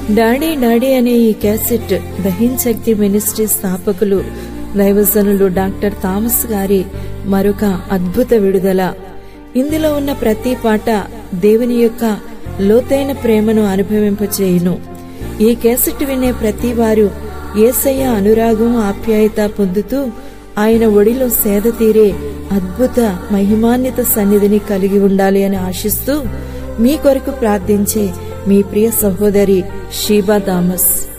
Daddy daddy అనే ఈ cassette దహిన్ శక్తి ministry స్థాపకులు దైవజనులు డాక్టర్ థామస్ గారి మరొక అద్భుత విడుదల. ఇందులో ఉన్న ప్రతి పాట దేవుని యొక్క లోతైన ప్రేమను అనుభవింపచేయును. ఈ క్యాసెట్ వినే ప్రతి వారు యేసయ్య అనురాగం ఆప్యాయత పొందుతూ ఆయన ఒడిలో సేద తీరే అద్భుత మహిమాన్విత సన్నిధిని కలిగి ఉండాలి అని ఆశిస్తూ మీ కొరకు ప్రార్థించే మీ ప్రియ సహోదరి షీబా థామస్.